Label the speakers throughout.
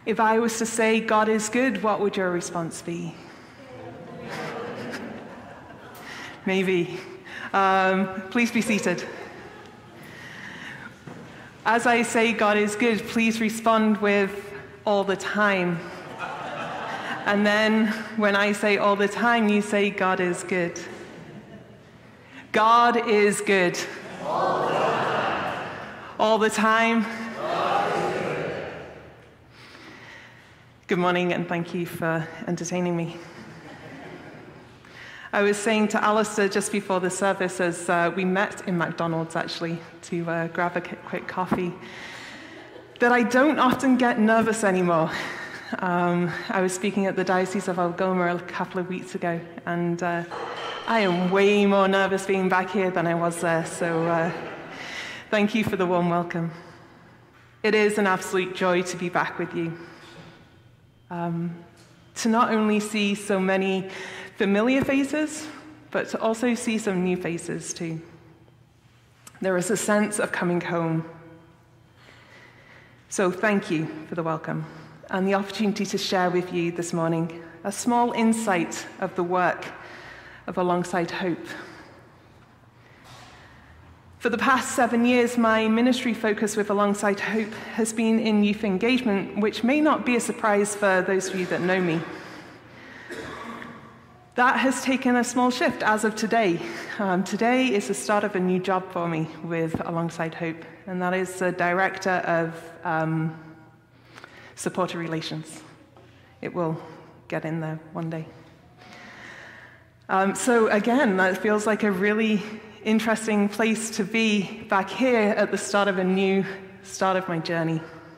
Speaker 1: If I was to say God is good, what would your response be? Maybe. Please be seated. As I say God is good, please respond with all the time. And then when I say all the time, you say God is good. God is good. All the time. All the time. Good morning, and thank you for entertaining me. I was saying to Alistair just before the service, as we met in McDonald's actually to grab a quick coffee, that I don't often get nervous anymore. I was speaking at the Diocese of Algoma a couple of weeks ago, and I am way more nervous being back here than I was there, so thank you for the warm welcome. It is an absolute joy to be back with you. To not only see so many familiar faces, but to also see some new faces too. There is a sense of coming home. So thank you for the welcome and the opportunity to share with you this morning a small insight of the work of Alongside Hope. For the past 7 years, my ministry focus with Alongside Hope has been in youth engagement, which may not be a surprise for those of you that know me. That has taken a small shift as of today. Today is the start of a new job for me with Alongside Hope, and that is the Director of Supporter Relations. It will get in there one day. So again, that feels like a really interesting place to be back here at the start of a new start of my journey.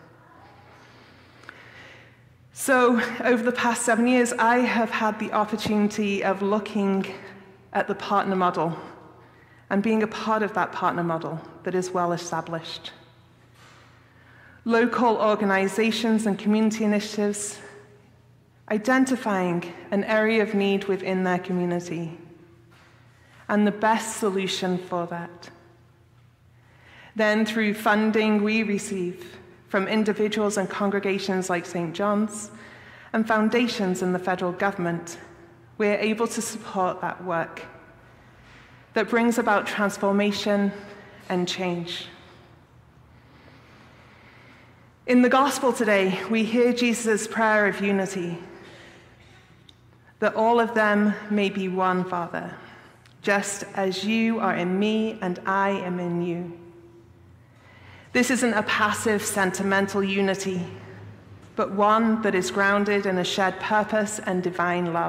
Speaker 1: So over the past 7 years, I have had the opportunity of looking at the partner model and being a part of that partner model that is well established. Local organizations and community initiatives identifying an area of need within their community and the best solution for that. Then through funding we receive from individuals and congregations like St. John's and foundations in the federal government, we're able to support that work that brings about transformation and change. In the gospel today, we hear Jesus' prayer of unity, that all of them may be one, Father, just as you are in me and I am in you. This isn't a passive, sentimental unity, but one that is grounded in a shared purpose and divine love.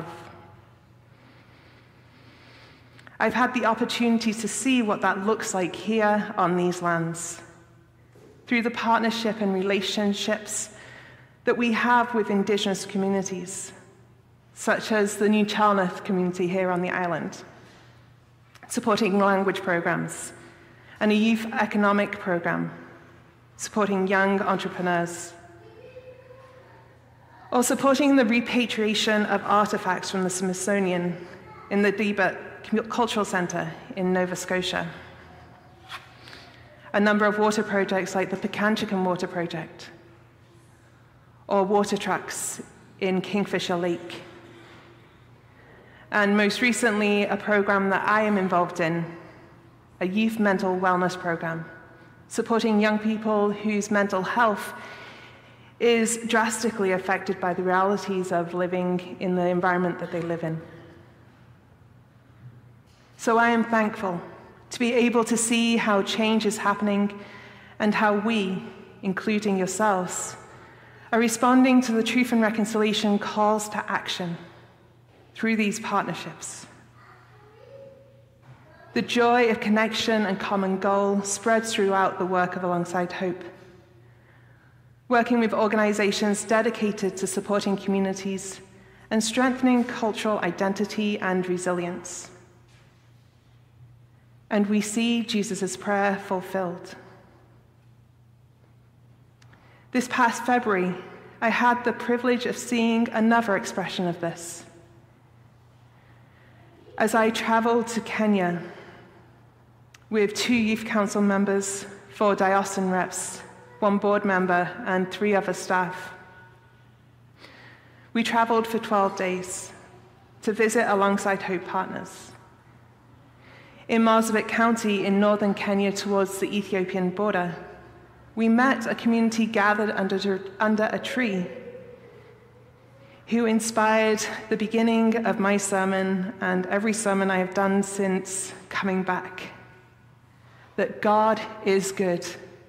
Speaker 1: I've had the opportunity to see what that looks like here on these lands, through the partnership and relationships that we have with Indigenous communities, such as the New Chalnoth community here on the island, supporting language programs, and a youth economic program, supporting young entrepreneurs, or supporting the repatriation of artifacts from the Smithsonian in the Debert Cultural Centre in Nova Scotia. A number of water projects like the Pikanchikan Water Project, or water trucks in Kingfisher Lake. And most recently, a program that I am involved in, a youth mental wellness program, supporting young people whose mental health is drastically affected by the realities of living in the environment that they live in. So I am thankful to be able to see how change is happening and how we, including yourselves, are responding to the Truth and Reconciliation calls to action through these partnerships. The joy of connection and common goal spreads throughout the work of Alongside Hope, working with organizations dedicated to supporting communities and strengthening cultural identity and resilience. And we see Jesus' prayer fulfilled. This past February, I had the privilege of seeing another expression of this. As I traveled to Kenya with 2 youth council members, 4 diocesan reps, 1 board member, and 3 other staff, we traveled for 12 days to visit alongside Hope Partners. In Marsabit County in northern Kenya towards the Ethiopian border, we met a community gathered under a tree who inspired the beginning of my sermon and every sermon I have done since coming back, that God is good.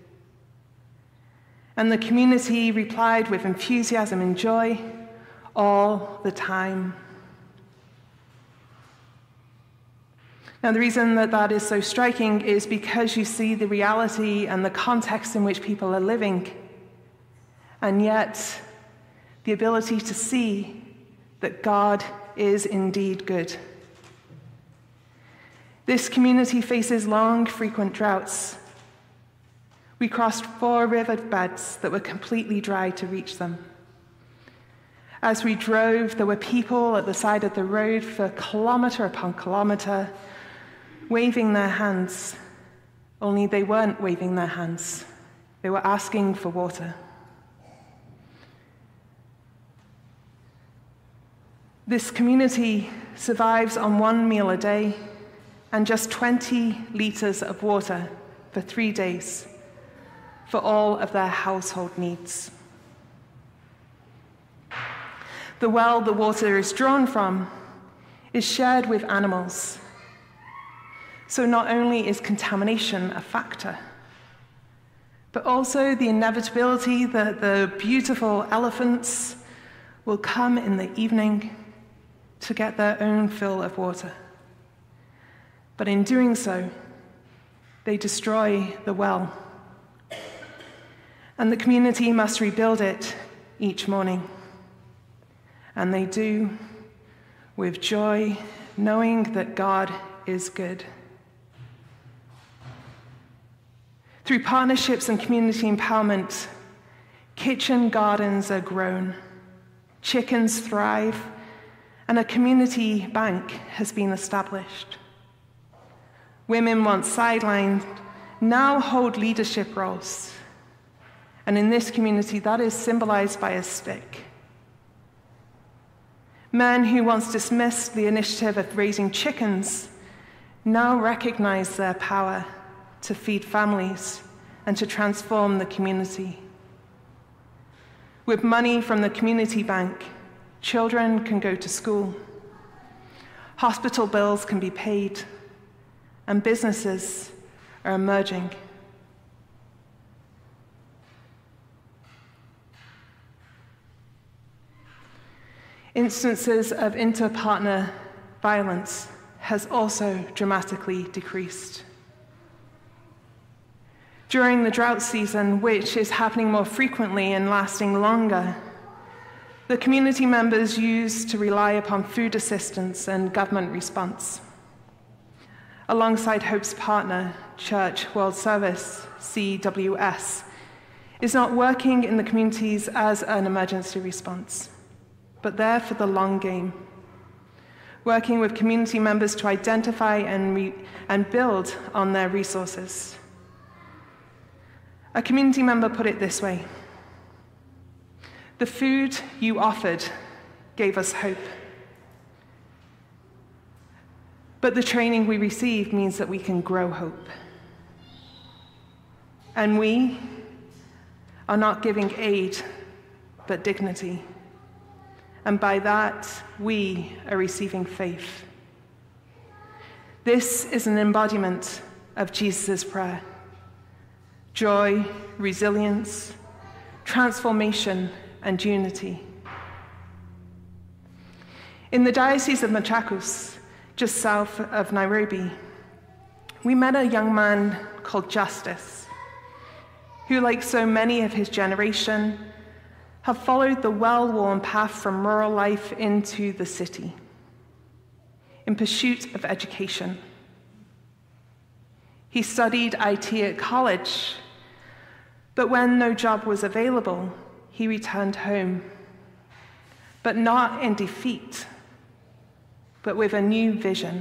Speaker 1: And the community replied with enthusiasm and joy all the time. Now, the reason that that is so striking is because you see the reality and the context in which people are living, and yet the ability to see that God is indeed good. This community faces long, frequent droughts. We crossed 4 riverbeds that were completely dry to reach them. As we drove, there were people at the side of the road for kilometer upon kilometer, waving their hands, only they weren't waving their hands. They were asking for water. This community survives on 1 meal a day and just 20 liters of water for 3 days for all of their household needs. The well the water is drawn from is shared with animals. So not only is contamination a factor, but also the inevitability that the beautiful elephants will come in the evening to get their own fill of water. But in doing so, they destroy the well. And the community must rebuild it each morning. And they do with joy, knowing that God is good. Through partnerships and community empowerment, kitchen gardens are grown, chickens thrive, and a community bank has been established. Women once sidelined now hold leadership roles. And in this community, that is symbolized by a stick. Men who once dismissed the initiative of raising chickens now recognize their power to feed families and to transform the community. With money from the community bank, children can go to school, hospital bills can be paid, and businesses are emerging. Instances of inter-partner violence has also dramatically decreased. During the drought season, which is happening more frequently and lasting longer, the community members used to rely upon food assistance and government response. Alongside Hope's partner, Church World Service, CWS, is not working in the communities as an emergency response, but there for the long game, working with community members to identify and build on their resources. A community member put it this way: "The food you offered gave us hope. But the training we received means that we can grow hope. And we are not giving aid, but dignity. And by that, we are receiving faith." This is an embodiment of Jesus' prayer: joy, resilience, transformation, and unity. In the Diocese of Machakos, just south of Nairobi, we met a young man called Justice, who, like so many of his generation, have followed the well-worn path from rural life into the city in pursuit of education. He studied IT at college, but when no job was available, he returned home, but not in defeat, but with a new vision.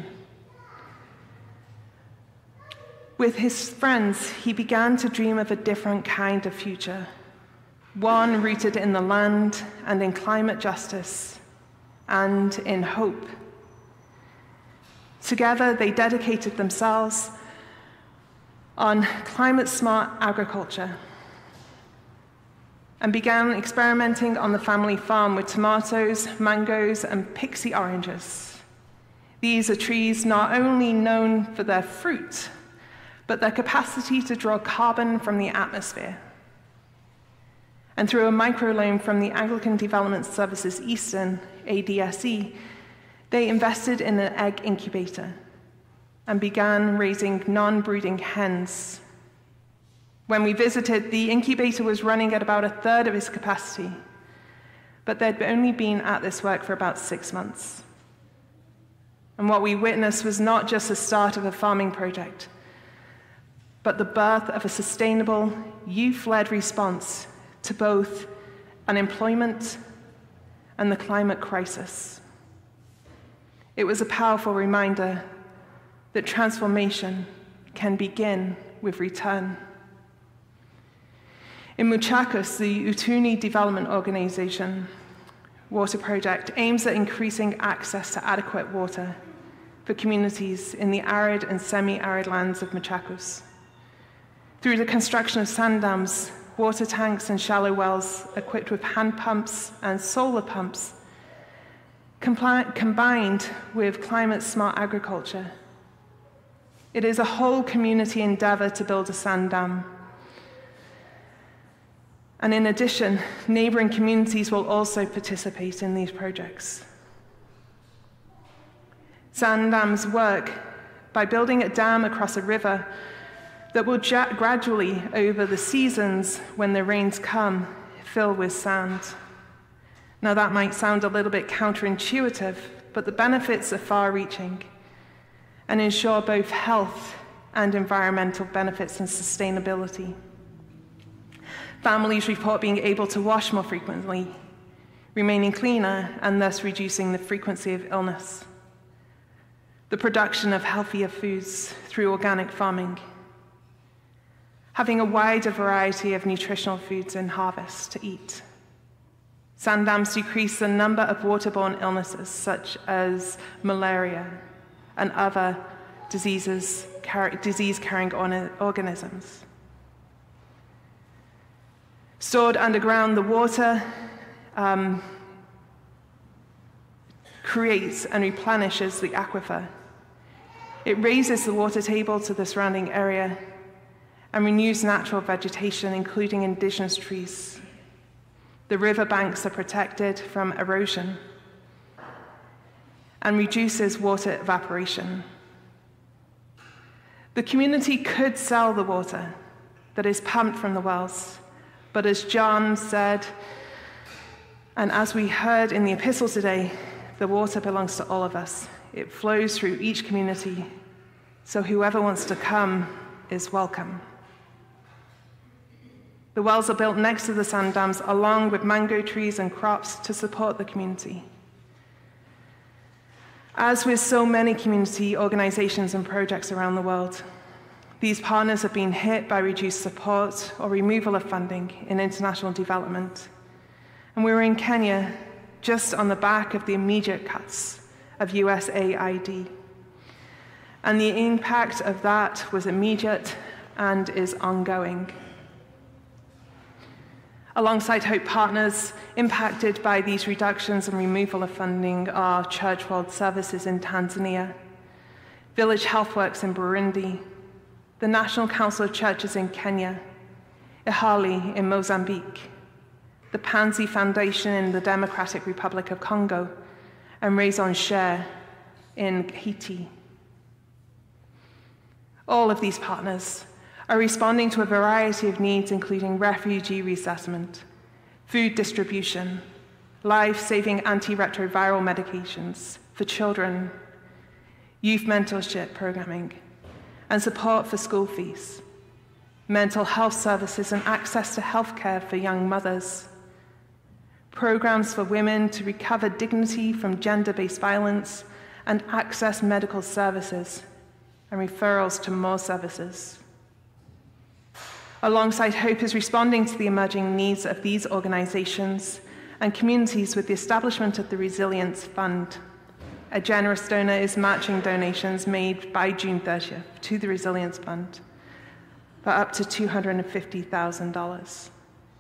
Speaker 1: With his friends, he began to dream of a different kind of future, one rooted in the land and in climate justice and in hope. Together, they dedicated themselves on climate-smart agriculture and began experimenting on the family farm with tomatoes, mangoes, and pixie oranges. These are trees not only known for their fruit, but their capacity to draw carbon from the atmosphere. And through a microloan from the Anglican Development Services Eastern, ADSE, they invested in an egg incubator and began raising non-brooding hens. When we visited, the incubator was running at about a third of its capacity, but they'd only been at this work for about 6 months. And what we witnessed was not just the start of a farming project, but the birth of a sustainable, youth-led response to both unemployment and the climate crisis. It was a powerful reminder that transformation can begin with return. In Muchachos, the Utuni Development Organization water project aims at increasing access to adequate water for communities in the arid and semi-arid lands of Muchachos. Through the construction of sand dams, water tanks, and shallow wells equipped with hand pumps and solar pumps, combined with climate-smart agriculture. It is a whole community endeavor to build a sand dam. And in addition, neighboring communities will also participate in these projects. Sand dams work by building a dam across a river that will gradually, over the seasons when the rains come, fill with sand. Now that might sound a little bit counterintuitive, but the benefits are far-reaching and ensure both health and environmental benefits and sustainability. Families report being able to wash more frequently, remaining cleaner, and thus reducing the frequency of illness. The production of healthier foods through organic farming. Having a wider variety of nutritional foods in harvest to eat. Sand dams decrease the number of waterborne illnesses such as malaria and other disease-carrying organisms. Stored underground, the water creates and replenishes the aquifer. It raises the water table to the surrounding area and renews natural vegetation, including indigenous trees. The riverbanks are protected from erosion and reduces water evaporation. The community could sell the water that is pumped from the wells, but as John said, and as we heard in the epistle today, the water belongs to all of us. It flows through each community, so whoever wants to come is welcome. The wells are built next to the sand dams, along with mango trees and crops to support the community. As with so many community organizations and projects around the world, these partners have been hit by reduced support or removal of funding in international development. And we were in Kenya just on the back of the immediate cuts of USAID. And the impact of that was immediate and is ongoing. Alongside Hope Partners, impacted by these reductions and removal of funding are Church World Services in Tanzania, Village Healthworks in Burundi, the National Council of Churches in Kenya, IHALI in Mozambique, the Pansy Foundation in the Democratic Republic of Congo, and Raison Cher in Haiti. All of these partners are responding to a variety of needs, including refugee resettlement, food distribution, life-saving antiretroviral medications for children, youth mentorship programming, and support for school fees, mental health services and access to healthcare for young mothers, programs for women to recover dignity from gender-based violence and access medical services, and referrals to more services. Alongside Hope is responding to the emerging needs of these organizations and communities with the establishment of the Resilience Fund. A generous donor is matching donations made by June 30th to the Resilience Fund for up to $250,000.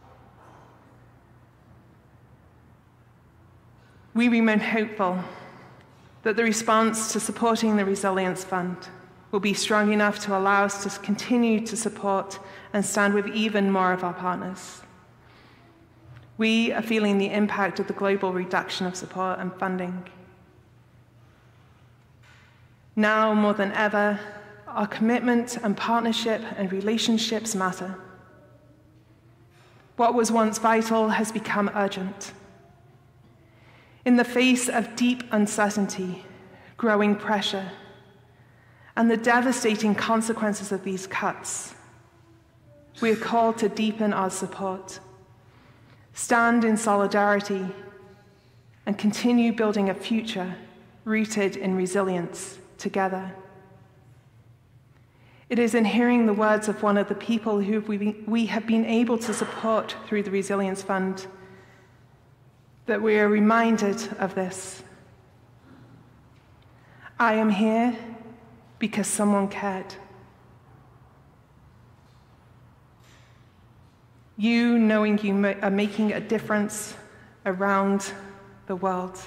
Speaker 1: We remain hopeful that the response to supporting the Resilience Fund will be strong enough to allow us to continue to support and stand with even more of our partners. We are feeling the impact of the global reduction of support and funding. Now more than ever, our commitment and partnership and relationships matter. What was once vital has become urgent. In the face of deep uncertainty, growing pressure, and the devastating consequences of these cuts, we are called to deepen our support, stand in solidarity, and continue building a future rooted in resilience together. It is in hearing the words of one of the people who we have been able to support through the Resilience Fund that we are reminded of this. I am here because someone cared. You knowing you are making a difference around the world.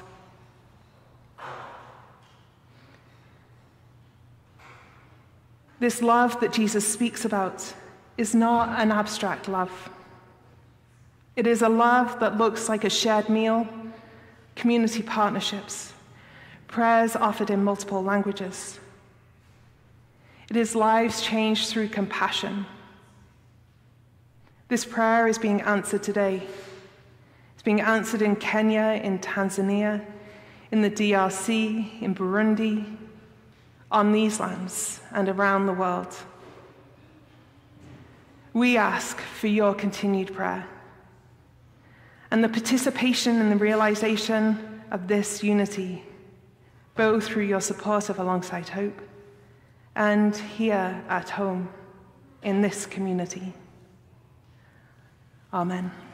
Speaker 1: This love that Jesus speaks about is not an abstract love. It is a love that looks like a shared meal, community partnerships, prayers offered in multiple languages. It is lives changed through compassion. This prayer is being answered today. It's being answered in Kenya, in Tanzania, in the DRC, in Burundi, on these lands, and around the world. We ask for your continued prayer and the participation in the realization of this unity, both through your support of Alongside Hope and here at home in this community. Amen.